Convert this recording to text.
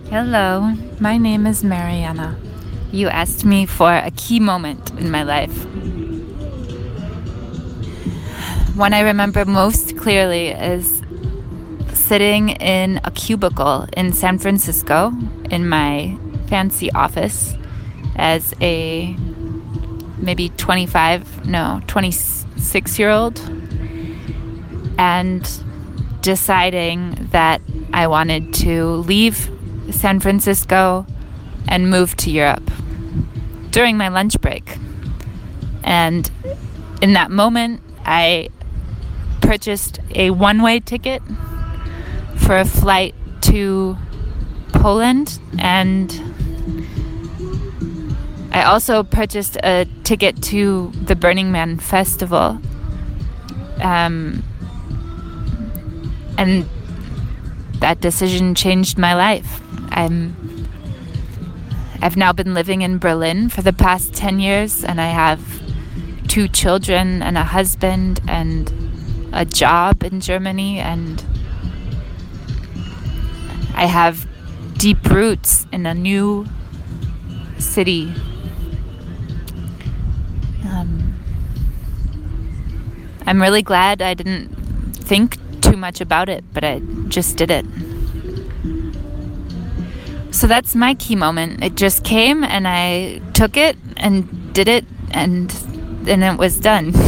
Hello, my name is Mariana. You asked me for a key moment in my life. One I remember most clearly is sitting in a cubicle in San Francisco in my fancy office as a maybe 26-year-old and deciding that I wanted to leave San Francisco and move to Europe during my lunch break. And in that moment, I purchased a one-way ticket for a flight to Poland, and I also purchased a ticket to the Burning Man festival. And that decision changed my life. I've now been living in Berlin for the past 10 years, and I have 2 children and a husband and a job in Germany, and I have deep roots in a new city. I'm really glad I didn't think too much about it, but I just did it. So that's my key moment. It just came and I took it and did it, and then it was done.